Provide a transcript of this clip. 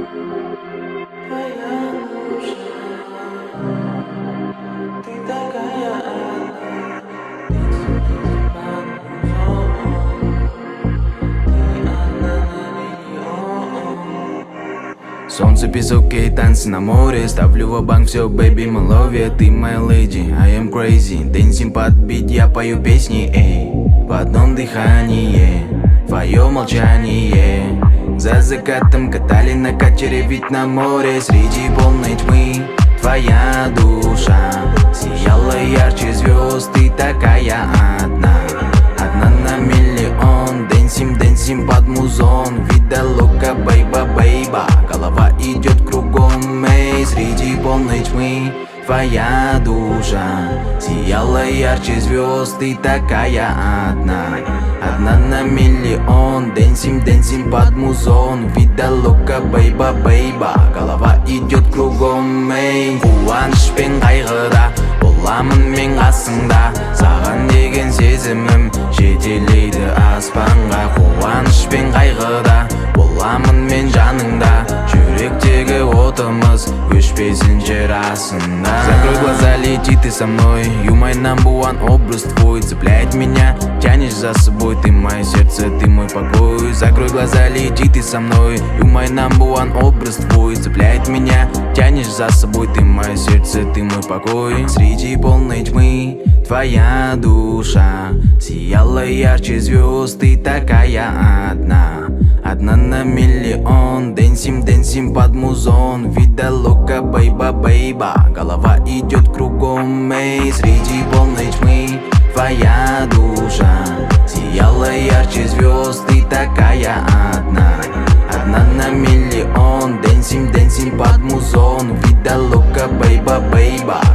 Солнце, песок и танцы на море. Ставлю ва-банк, все, baby, мы ловим. Ты моя леди, I am crazy. Дэнсим под бит, я пою песни, эй. В одном дыхании, твое молчание. За закатом катали на катере, ведь на море. Среди полной тьмы твоя душа сияла ярче звезд, ты такая одна. Одна на миллион. Дэнсим, дэнсим под музон. Вида лока, бейба, бейба. Голова идет кругом, эй. Среди полной тьмы твоя душа сияла ярче звезд, ты такая одна. Одна на миллион. Дэнсим, дэнсим под музон. Вида лока, бейба, бейба. Голова идет кругом, эй. Қуаныш пен қайғыда боламын мен қасыңда. Саған деген сезімім жетелейді аспанға. Қуаныш пен қайғыда боламын мен жаныңда. Жүректегі отымыз өшпесін жер астында. Закрой глаза, лети ты со мной. You my number one, образ твой цепляет меня. Тянешь за собой, ты мое сердце, ты мой покой. Закрой глаза, лети ты со мной. You my number one, образ твой цепляет меня. Тянешь за собой, ты мое сердце, ты мой покой. Среди полной тьмы твоя душа сияла ярче звезд, ты такая одна. Одна на миллион. Дэнсим, дэнсим под музон. Вида лока, бейба, бейба. Голова идет кругом, эй. Среди полной тьмы твоя душа сияла ярче звезд, ты такая одна. Одна на миллион. Дэнсим, дэнсим под музон. Вида лока, бейба, бейба.